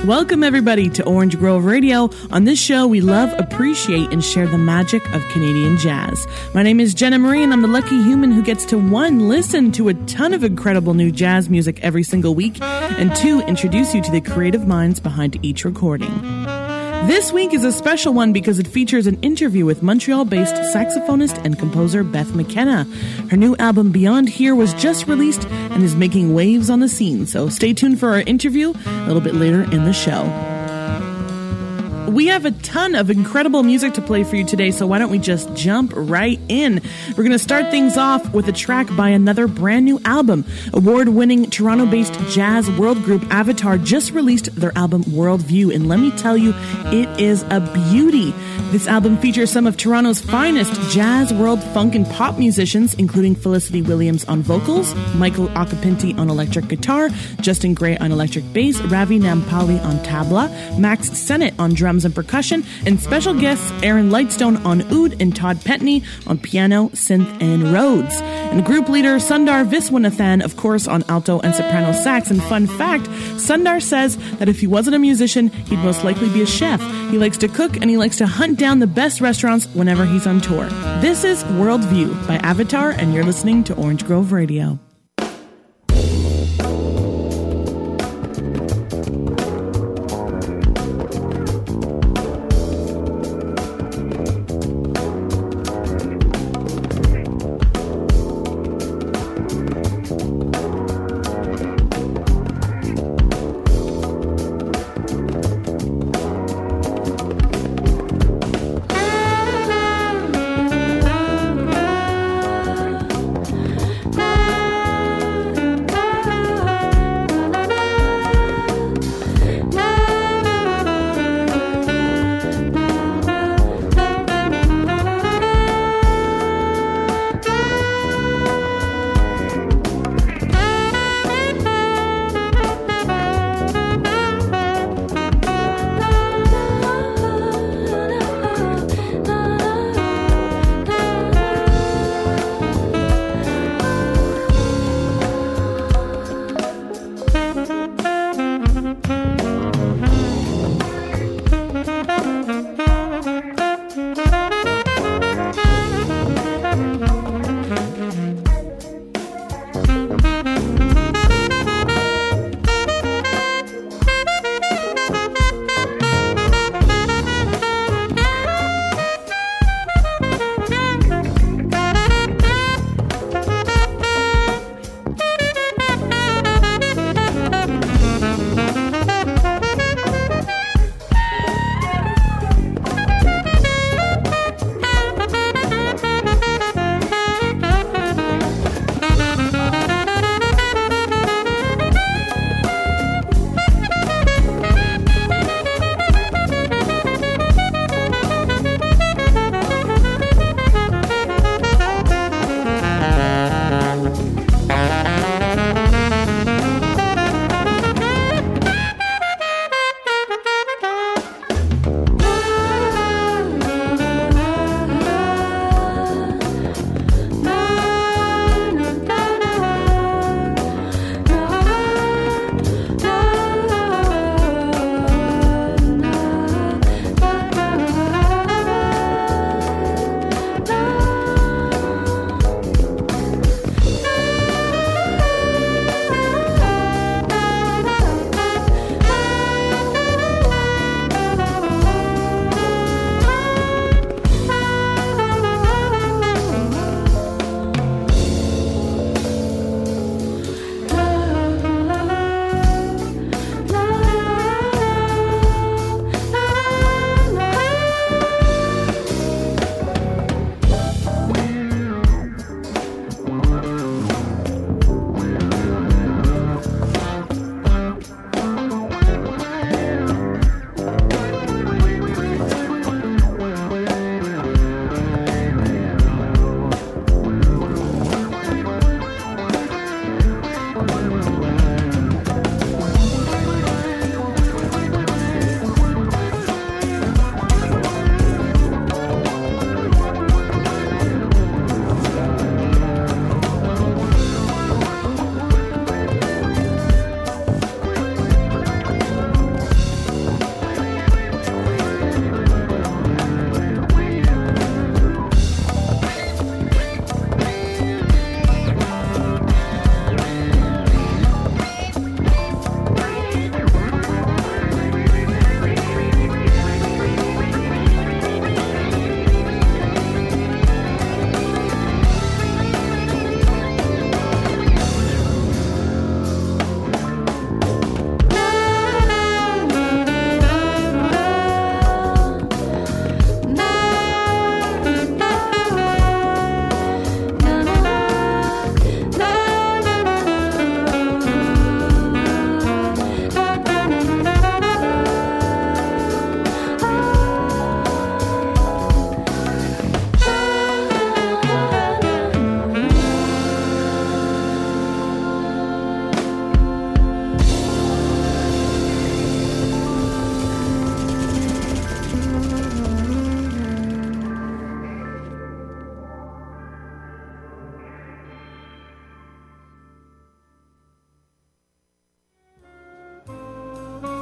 Welcome, everybody, to Orange Grove Radio. On this show, we love, appreciate, and share the magic of Canadian jazz. My name is Jenna Marie, and I'm the lucky human who gets to, 1, listen to a ton of incredible new jazz music every single week, and 2, introduce you to the creative minds behind each recording. This week is a special one because it features an interview with Montreal-based saxophonist and composer Beth McKenna. Her new album Beyond Here was just released and is making waves on the scene, so stay tuned for our interview a little bit later in the show. We have a ton of incredible music to play for you today, so why don't we just jump right in? We're going to start things off with a track by another brand new album. Award-winning Toronto-based jazz world group Avatar just released their album Worldview, and let me tell you, it is a beauty. This album features some of Toronto's finest jazz, world, funk, and pop musicians, including Felicity Williams on vocals, Michael Occhipinti on electric guitar, Justin Gray on electric bass, Ravi Nampally on tabla, Max Sennett on drums and percussion, and special guests Aaron Lightstone on oud and Todd Petney on piano, synth, and Rhodes. And group leader Sundar Viswanathan, of course, on alto and soprano sax. And fun fact, Sundar says that if he wasn't a musician, he'd most likely be a chef. He likes to cook and he likes to hunt down the best restaurants whenever he's on tour. This is Worldview by Avatar, and you're listening to Orange Grove Radio.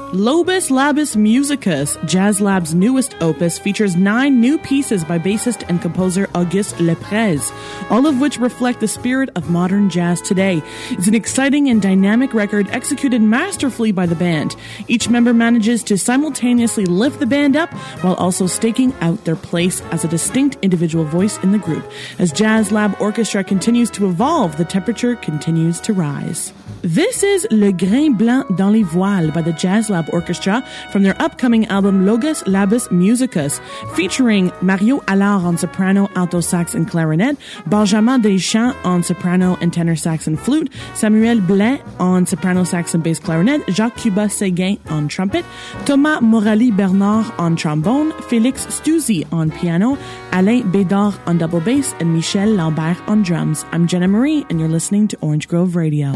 Lobus Labus Musicus, Jazz Lab's newest opus, features 9 new pieces by bassist and composer Auguste Leprez, all of which reflect the spirit of modern jazz today. It's an exciting and dynamic record executed masterfully by the band. Each member manages to simultaneously lift the band up while also staking out their place as a distinct individual voice in the group. As Jazz Lab Orchestra continues to evolve, the temperature continues to rise. This is Le Grain Blanc dans les Voiles by the Jazz Lab Orchestra from their upcoming album Lobus Labus Musicus, featuring Mario Allard on soprano, alto sax, and clarinet, Benjamin Deschamps on soprano and tenor sax and flute, Samuel Blais on soprano sax and bass clarinet, Jacques Cuba-Séguin on trumpet, Thomas Morali-Bernard on trombone, Félix Stuzzi on piano, Alain Bédard on double bass, and Michel Lambert on drums. I'm Jenna Marie, and you're listening to Orange Grove Radio.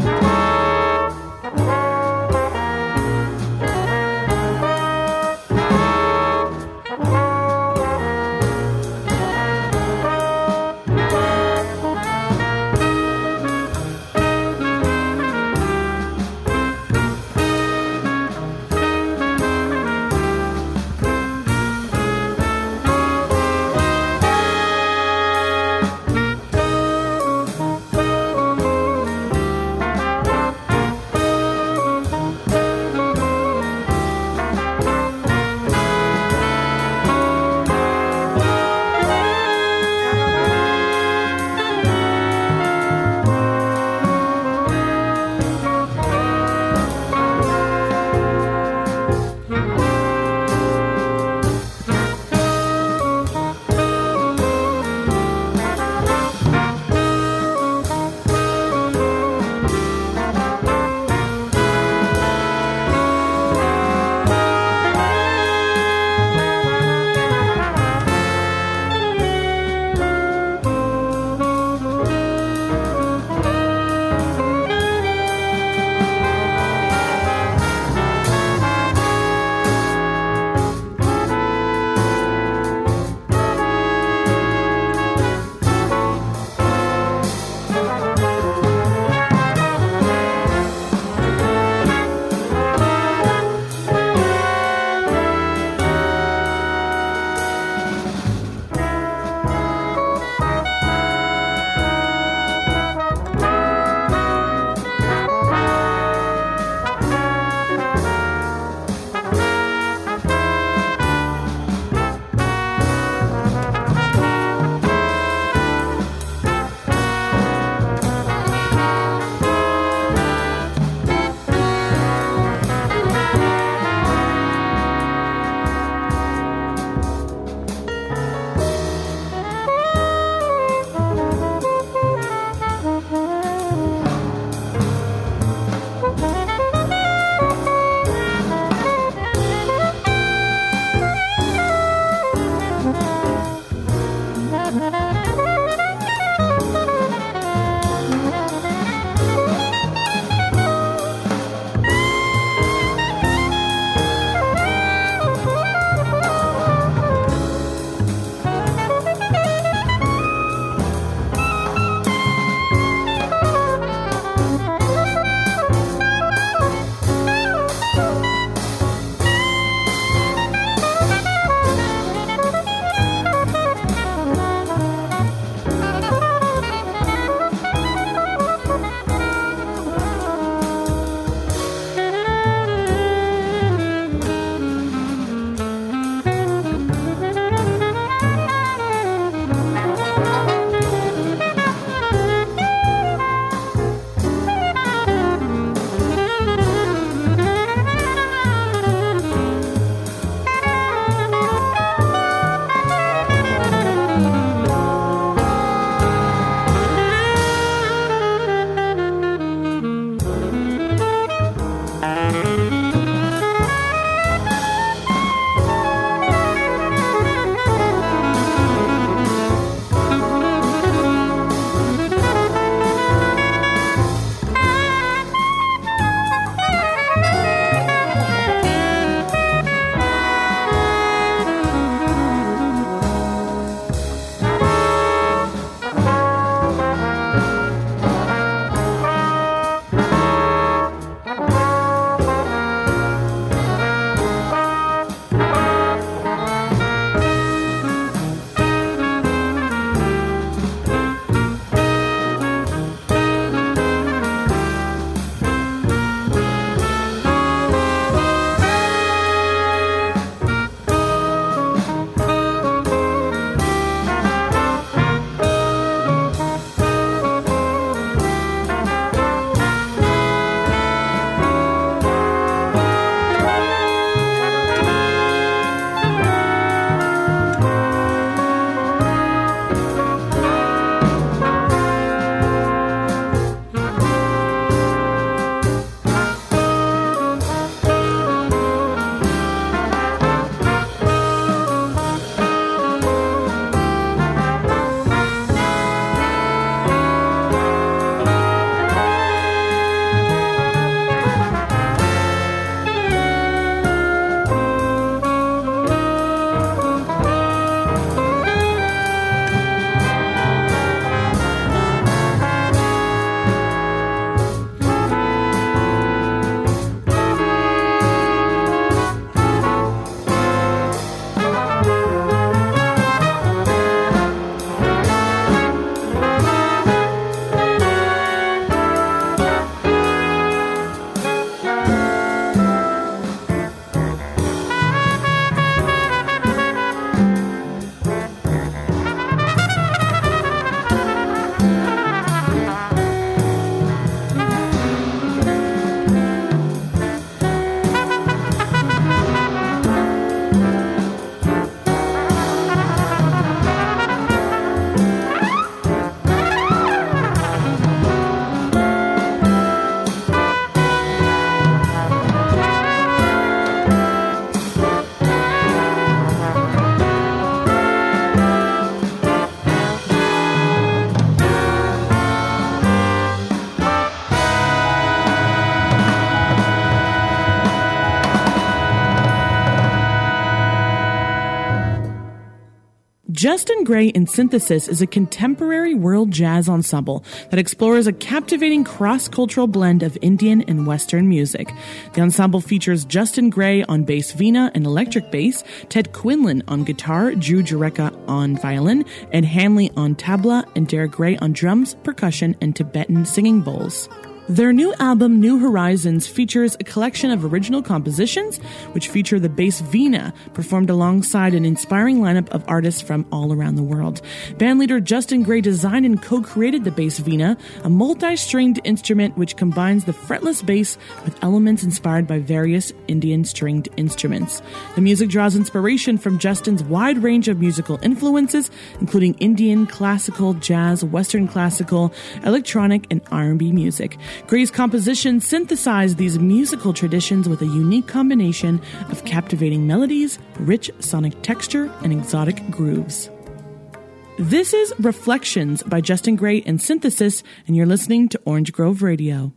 Justin Gray and Synthesis is a contemporary world jazz ensemble that explores a captivating cross-cultural blend of Indian and Western music. The ensemble features Justin Gray on bass vina and electric bass, Ted Quinlan on guitar, Drew Jureka on violin, Ed Hanley on tabla, and Derek Gray on drums, percussion, and Tibetan singing bowls. Their new album, New Horizons, features a collection of original compositions, which feature the bass vina, performed alongside an inspiring lineup of artists from all around the world. Bandleader Justin Gray designed and co-created the bass vina, a multi-stringed instrument which combines the fretless bass with elements inspired by various Indian stringed instruments. The music draws inspiration from Justin's wide range of musical influences, including Indian, classical, jazz, Western classical, electronic, and R&B music. Gray's compositions synthesize these musical traditions with a unique combination of captivating melodies, rich sonic texture, and exotic grooves. This is Reflections by Justin Gray and Synthesis, and you're listening to Orange Grove Radio.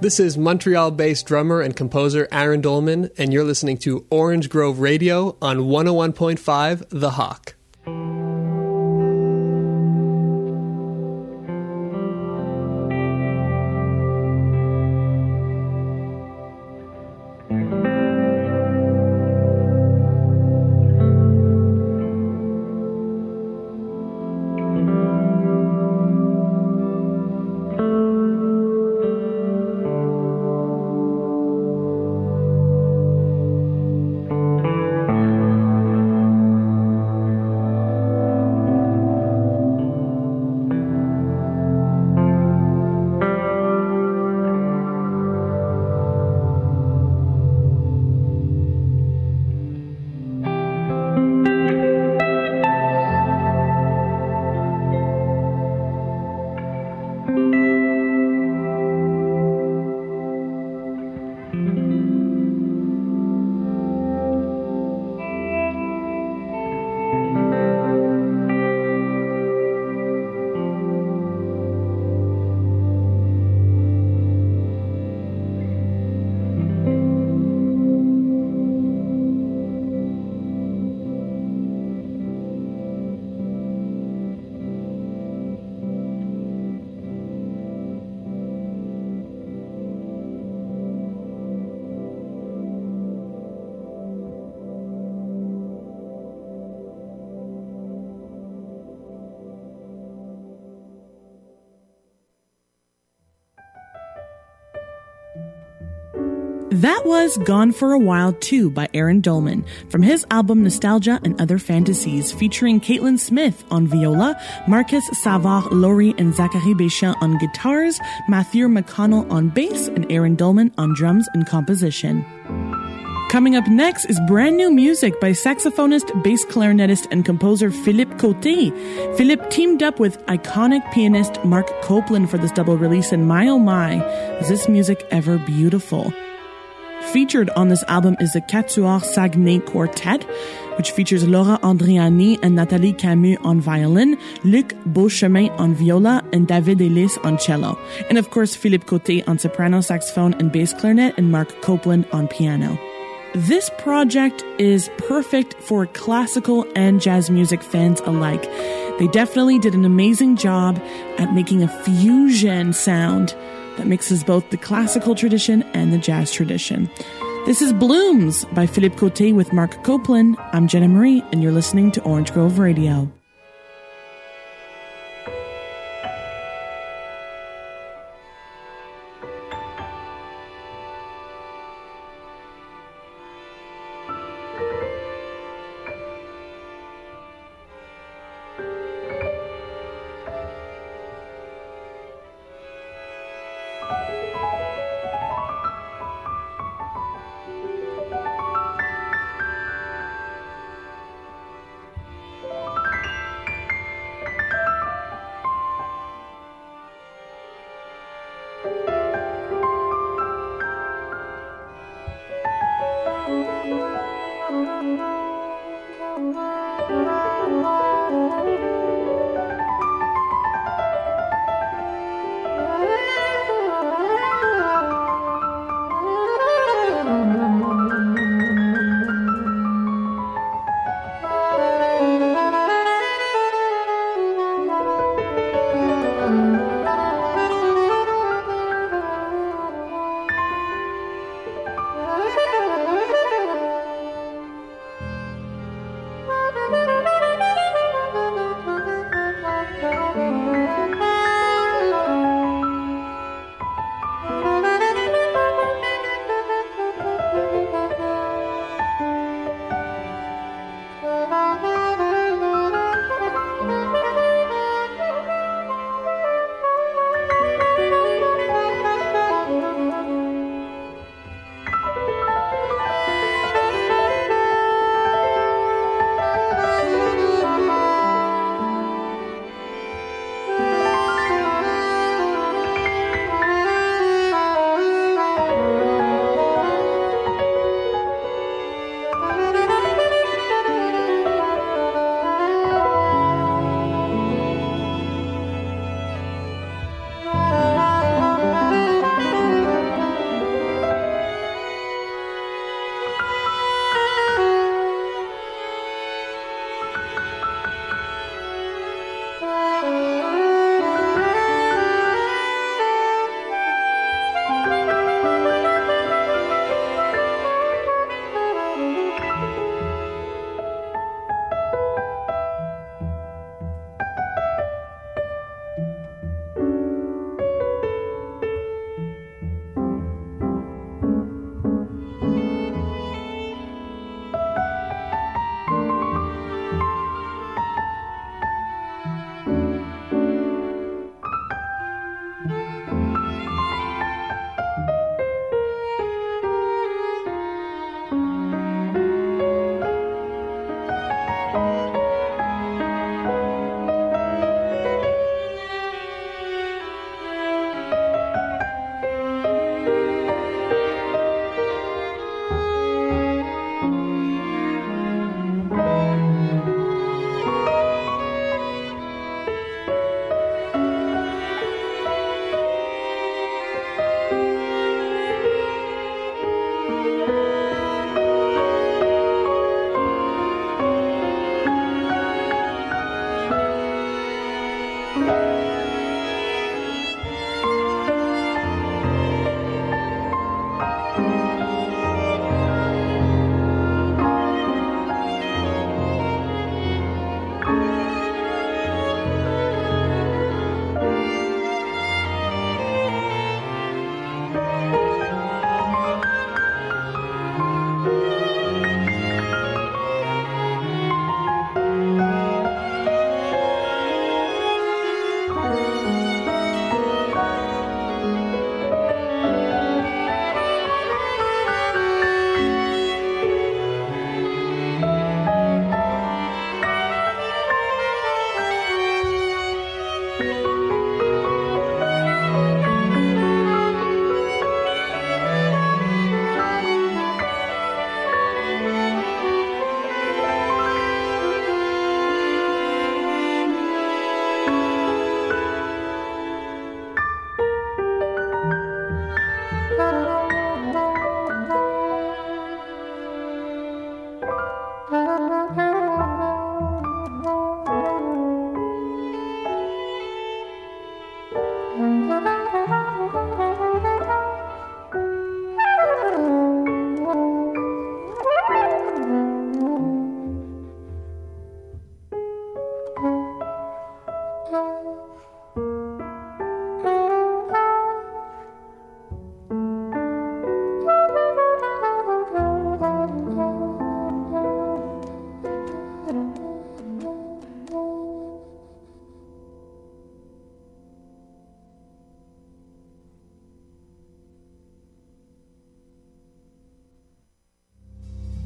This is Montreal-based drummer and composer Aaron Dolman, and you're listening to Orange Grove Radio on 101.5 The Hawk. That was Gone for a While Too by Aaron Dolman from his album Nostalgia and Other Fantasies, featuring Caitlin Smith on viola, Marcus Savard-Laurie and Zachary Béchamp on guitars, Mathieu McConnell on bass, and Aaron Dolman on drums and composition. Coming up next is brand new music by saxophonist, bass clarinetist, and composer Philippe Côté. Philippe teamed up with iconic pianist Mark Copeland for this double release, and my oh my, is this music ever beautiful. Featured on this album is the Quatuor Saguenay Quartet, which features Laura Andriani and Nathalie Camus on violin, Luc Beauchemin on viola, and David Ellis on cello. And of course, Philippe Côté on soprano, saxophone, and bass clarinet, and Mark Copeland on piano. This project is perfect for classical and jazz music fans alike. They definitely did an amazing job at making a fusion sound that mixes both the classical tradition and the jazz tradition. This is Blooms by Philippe Côté with Mark Copeland. I'm Jenna Marie, and you're listening to Orange Grove Radio.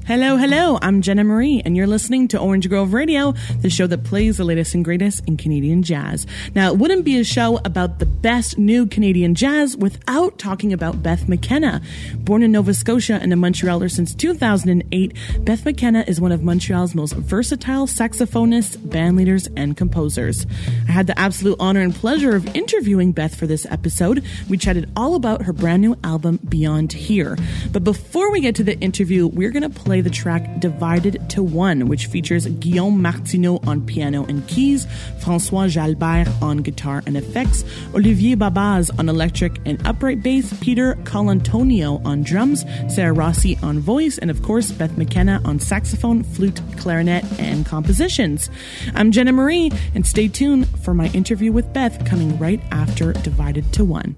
Hello, I'm Jenna Marie, and you're listening to Orange Grove Radio, the show that plays the latest and greatest in Canadian jazz. Now, it wouldn't be a show about the best new Canadian jazz without talking about Beth McKenna. Born in Nova Scotia and a Montrealer since 2008, Beth McKenna is one of Montreal's most versatile saxophonists, bandleaders, and composers. I had the absolute honor and pleasure of interviewing Beth for this episode. We chatted all about her brand new album, Beyond Here. But before we get to the interview, we're going to play the track Divided to One, which features Guillaume Martineau on piano and keys, François Jalbert on guitar and effects, Olivier Babaz on electric and upright bass, Peter Colantonio on drums, Sarah Rossi on voice, and of course Beth McKenna on saxophone, flute, clarinet, and compositions. I'm Jenna Marie, and stay tuned for my interview with Beth coming right after Divided to One.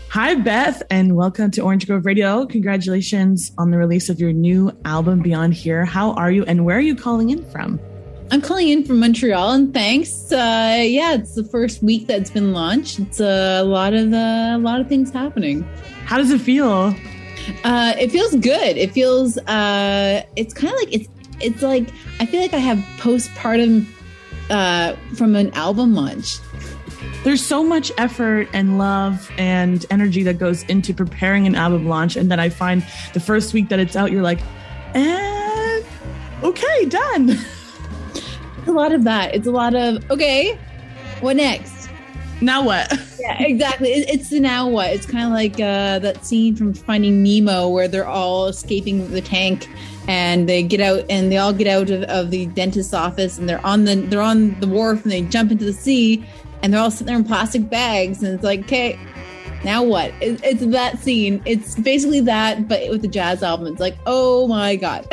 Hi, Beth, and welcome to Orange Grove Radio. Congratulations on the release of your new album, Beyond Here. How are you, and where are you calling in from? I'm calling in from Montreal, and thanks. It's the first week that's been launched. It's a lot of things happening. How does it feel? It feels good. It feels it's kind of like it's like I feel like I have postpartum from an album launch. There's so much effort and love and energy that goes into preparing an album launch, and then I find the first week that it's out, you're like, and okay, done. It's a lot of that. It's a lot of, okay, what next? Now what? Yeah, exactly. It's the now what. It's kind of like that scene from Finding Nemo where they're all escaping the tank and they get out and they all get out of the dentist's office and they're on the wharf and they jump into the sea and they're all sitting there in plastic bags and it's like, okay, now what? It's that scene. It's basically that, but with the jazz album. It's like, oh my God.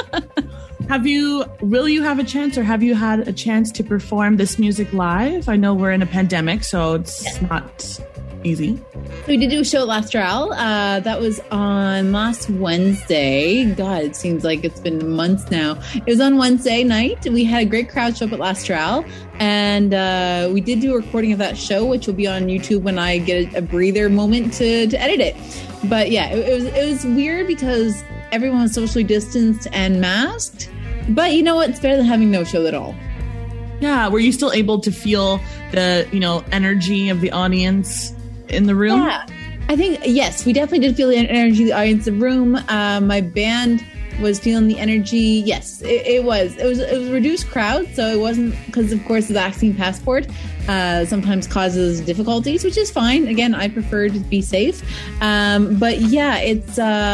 Will you have a chance or have you had a chance to perform this music live? I know we're in a pandemic, so it's not easy. So we did do a show at L'Astral. That was on last Wednesday. God, it seems like it's been months now. It was on Wednesday night. We had a great crowd show up at L'Astral. And we did do a recording of that show, which will be on YouTube when I get a breather moment to edit it. But yeah, it was weird because everyone was socially distanced and masked. But you know what? It's better than having no show at all. Yeah. Were you still able to feel the, energy of the audience in the room? Yeah. I think, yes, we definitely did feel the energy of the audience in the room. My band was feeling the energy. Yes, it was a reduced crowd. So it wasn't because, of course, the vaccine passport sometimes causes difficulties, which is fine. Again, I prefer to be safe. But yeah, it's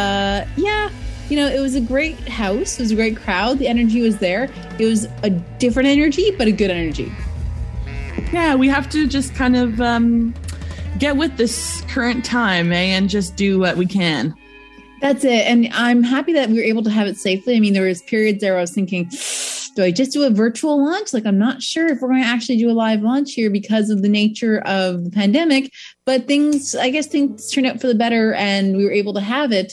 it was a great house. It was a great crowd. The energy was there. It was a different energy, but a good energy. Yeah, we have to just kind of get with this current time, and just do what we can. That's it. And I'm happy that we were able to have it safely. I mean, there was periods there where I was thinking, do I just do a virtual launch? Like, I'm not sure if we're going to actually do a live launch here because of the nature of the pandemic. But things turned out for the better and we were able to have it.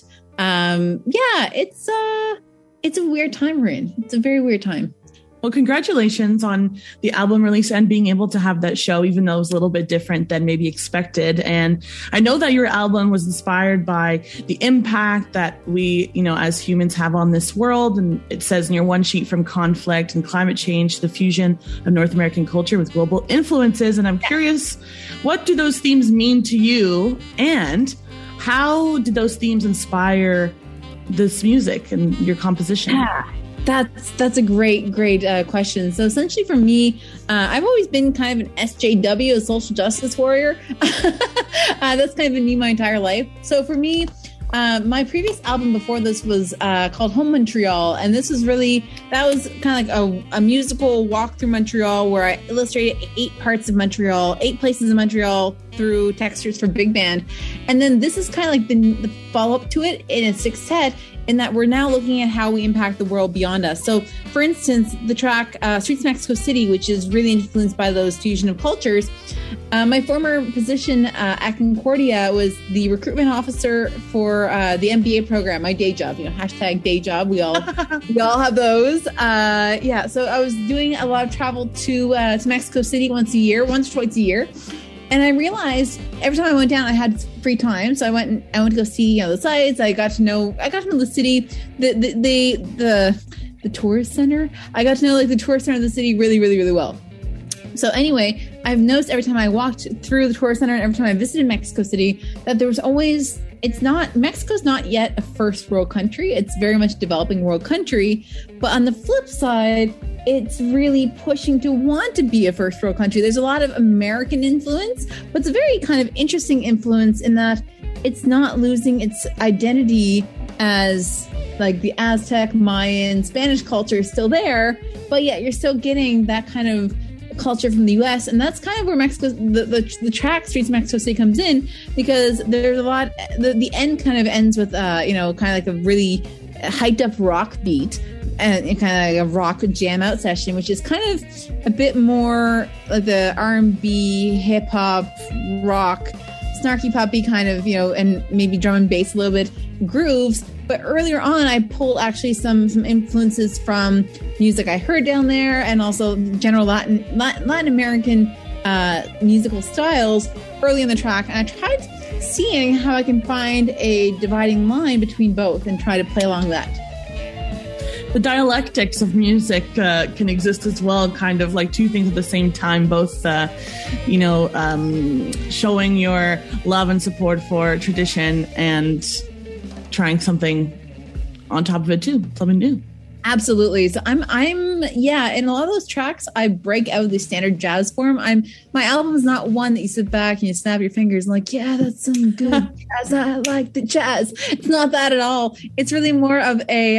It's a weird time we're in. It's a very weird time. Well, congratulations on the album release and being able to have that show, even though it was a little bit different than maybe expected. And I know that your album was inspired by the impact that we, as humans have on this world. And it says in your one sheet, from conflict and climate change to the fusion of North American culture with global influences. And I'm curious, what do those themes mean to you? And how did those themes inspire this music and your composition? Yeah. That's a great question. So essentially for me, I've always been kind of an SJW, a social justice warrior. That's kind of been me my entire life. So for me, my previous album before this was called Home Montreal. And this was that was kind of like a musical walk through Montreal where I illustrated 8 parts of Montreal, 8 places in Montreal through textures for big band. And then this is kind of like the follow-up to it in a 6-set, in that we're now looking at how we impact the world beyond us. So, for instance, the track Streets of Mexico City, which is really influenced by those fusion of cultures. My former position at Concordia was the recruitment officer for the MBA program, my day job, hashtag day job. We all have those. So I was doing a lot of travel to Mexico City once or twice a year. And I realized every time I went down, I had free time. So I went to go see the sites. I got to know the city, the tourist center. I got to know the tourist center of the city really, really, really well. So anyway, I've noticed every time I walked through the tourist center and every time I visited Mexico City that there was always, Mexico's not yet a first world country. It's very much a developing world country. But on the flip side, it's really pushing to want to be a first world country. There's a lot of American influence, but it's a very kind of interesting influence in that it's not losing its identity as like the Aztec, Mayan, Spanish culture is still there, but yet you're still getting that kind of culture from the US. And that's kind of where the track Streets of Mexico City comes in, because there's a lot, the end kind of ends with, kind of like a really hyped up rock beat. And kind of like a rock jam out session, which is kind of a bit more like the R&B, hip hop, rock. It's snarky puppy kind of, and maybe drum and bass a little bit grooves. But earlier on, I pulled actually some influences from music I heard down there, and also general Latin American musical styles early in the track. And I tried seeing how I can find a dividing line between both and try to play along that. The dialectics of music can exist as well, kind of like two things at the same time, both, showing your love and support for tradition and trying something on top of it too, something new. Absolutely. So I'm in a lot of those tracks, I break out of the standard jazz form. My album is not one that you sit back and you snap your fingers and like, yeah, that's some good jazz. I like the jazz. It's not that at all. It's really more of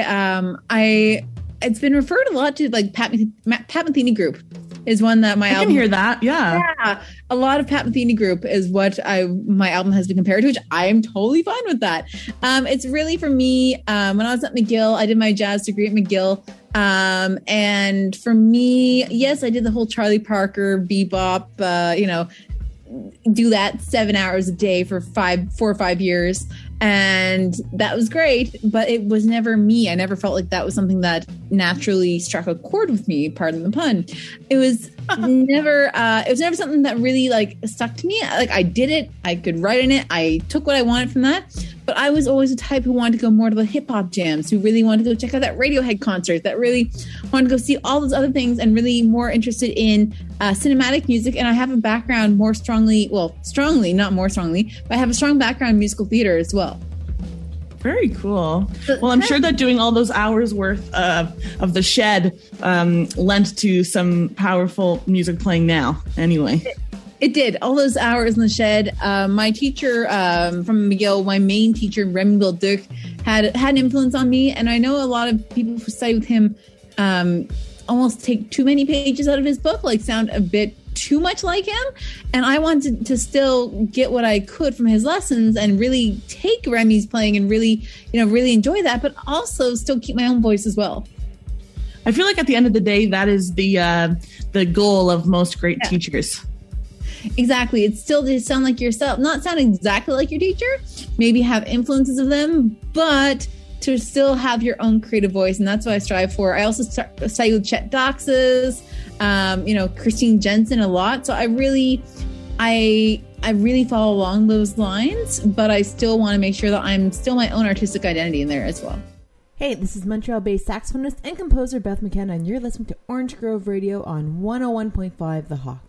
it's been referred a lot to like Pat Metheny Group is one that my album. I can hear that. Yeah. A lot of Pat Metheny Group is what my album has been compared to, which I am totally fine with that. It's really for me, when I was at McGill, I did my jazz degree at McGill. And for me, yes, I did the whole Charlie Parker bebop, do that 7 hours a day for 4 or 5 years. And that was great, but it was never me. I never felt like that was something that naturally struck a chord with me, pardon the pun. It was never something that really like stuck to me. Like I did it, I could write in it, I took what I wanted from that. But I was always the type who wanted to go more to the hip hop jams, who really wanted to go check out that Radiohead concert, that really wanted to go see all those other things and really more interested in cinematic music. And I have a background not more strongly, but I have a strong background in musical theater as well. Very cool. Well, I'm sure that doing all those hours worth of the shed lent to some powerful music playing now anyway. It did. All those hours in the shed. My teacher from McGill, my main teacher, Remy Bilduc, had an influence on me. And I know a lot of people who study with him almost take too many pages out of his book, like sound a bit too much like him. And I wanted to still get what I could from his lessons and really take Remy's playing and really enjoy that, but also still keep my own voice as well. I feel like at the end of the day, that is the goal of most great teachers. Exactly. It's still to sound like yourself, not sound exactly like your teacher, maybe have influences of them, but to still have your own creative voice. And that's what I strive for. I also study with Chet Doxas, Christine Jensen a lot. So I really follow along those lines, but I still want to make sure that I'm still my own artistic identity in there as well. Hey, this is Montreal-based saxophonist and composer Beth McKenna, and you're listening to Orange Grove Radio on 101.5 The Hawk.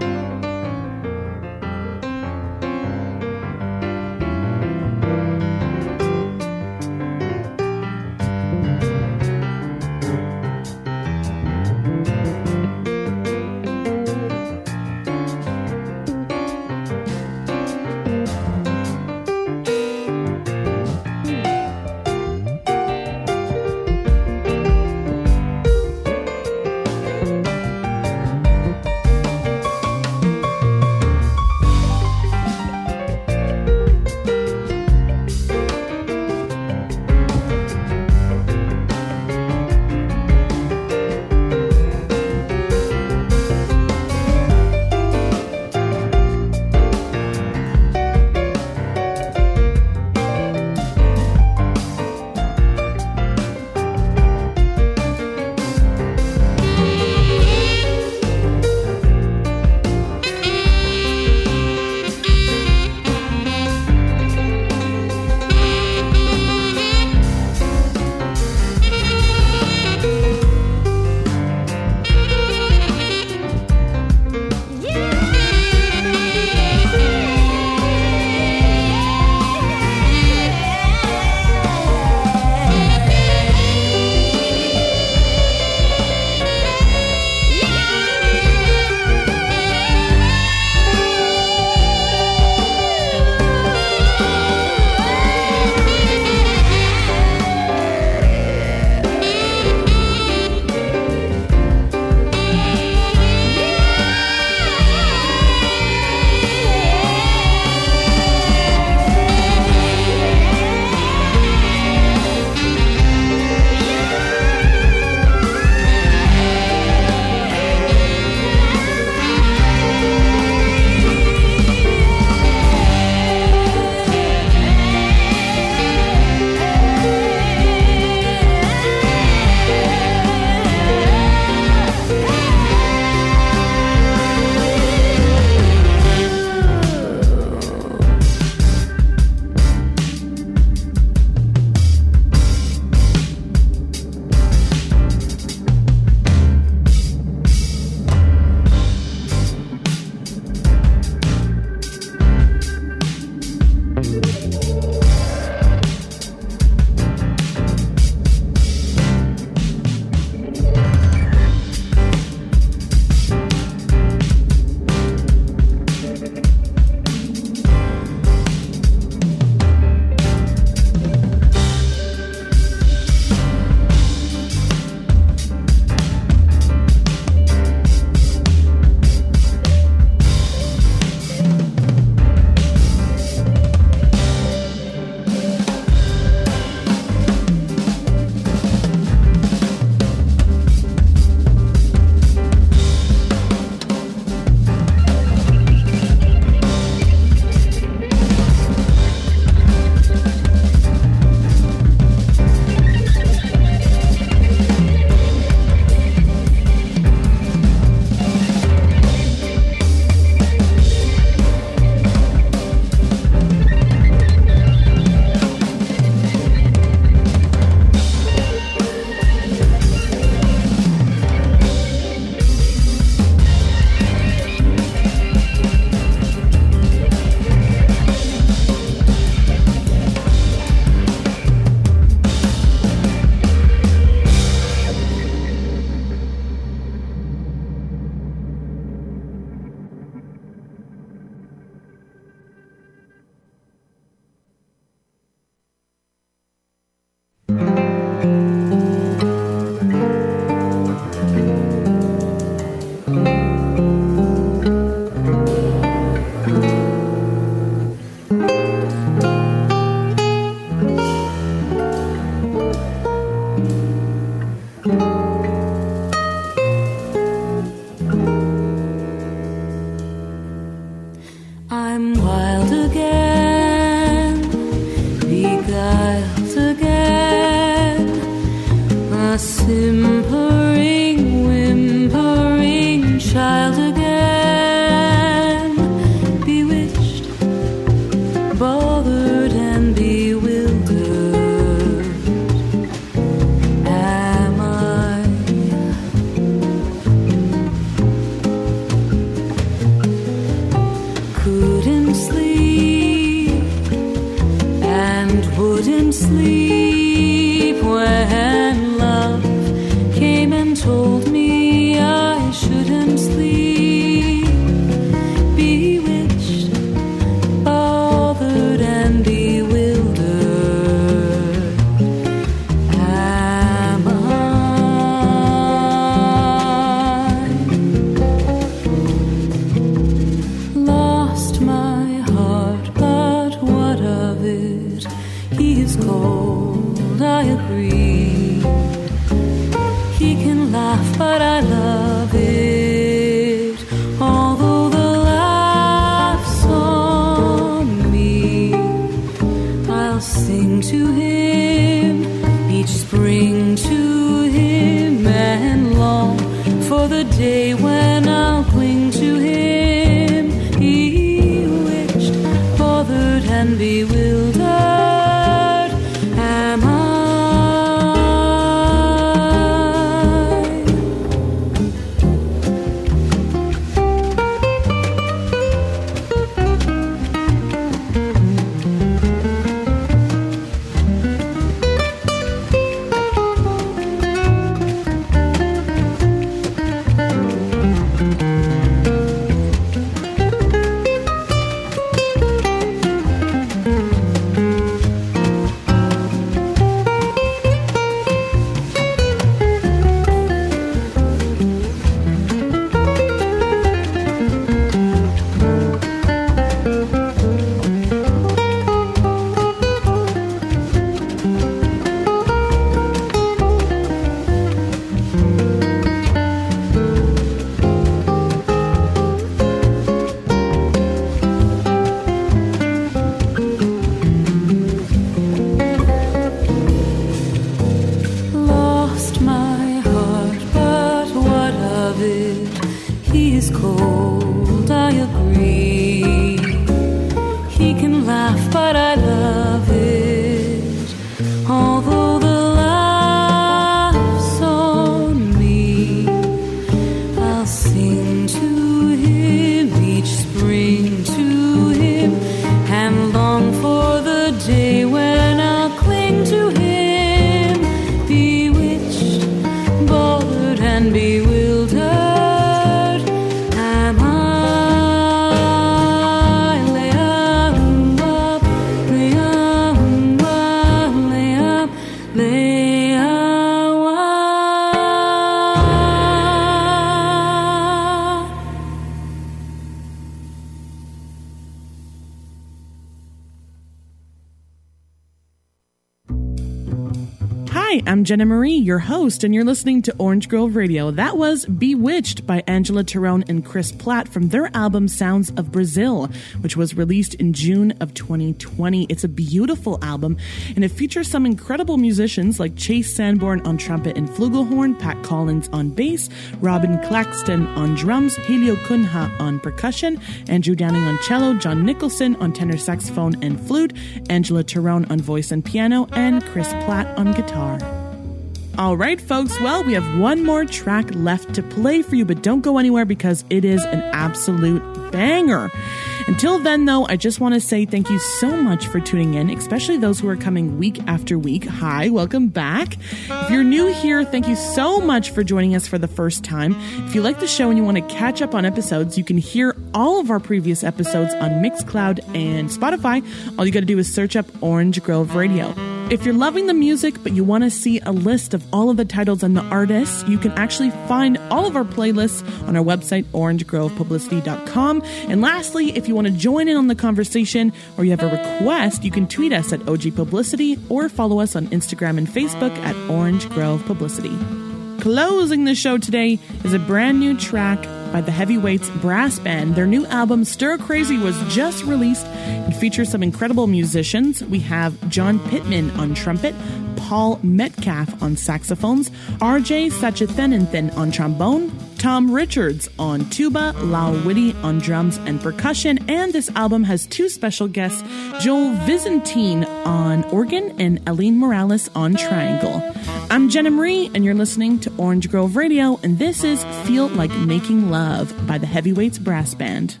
Hi, I'm Jenna Marie, your host, and you're listening to Orange Grove Radio. That was Bewitched by Angela Terone and Chris Platt from their album Sounds of Brazil, which was released in June of 2020. It's a beautiful album, and it features some incredible musicians like Chase Sanborn on trumpet and flugelhorn, Pat Collins on bass, Robin Claxton on drums, Helio Cunha on percussion, Andrew Downing on cello, John Nicholson on tenor saxophone and flute, Angela Terone on voice and piano, and Chris Platt on guitar. All right, folks. Well, we have one more track left to play for you, but don't go anywhere because it is an absolute banger. Until then, though, I just want to say thank you so much for tuning in, especially those who are coming week after week. Hi, welcome back. If you're new here, thank you so much for joining us for the first time. If you like the show and you want to catch up on episodes, you can hear all of our previous episodes on Mixcloud and Spotify. All you got to do is search up Orange Grove Radio. If you're loving the music, but you want to see a list of all of the titles and the artists, you can actually find all of our playlists on our website, orangegrovepublicity.com. And lastly, if you want to join in on the conversation or you have a request, you can tweet us at OG Publicity or follow us on Instagram and Facebook at Orange Grove Publicity. Closing the show today is a brand new track by the Heavyweights Brass Band. Their new album, Stir Crazy, was just released and features some incredible musicians. We have John Pittman on trumpet, Paul Metcalf on saxophones, RJ Sachithananthan on trombone, Tom Richards on tuba, Lau Whitty on drums and percussion, and this album has two special guests, Joel Vizentine on organ and Aline Morales on triangle. I'm Jenna Marie, and you're listening to Orange Grove Radio, and this is Feel Like Making Love by the Heavyweights Brass Band.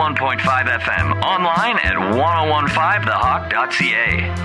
101.5 FM, online at 1015thehawk.ca.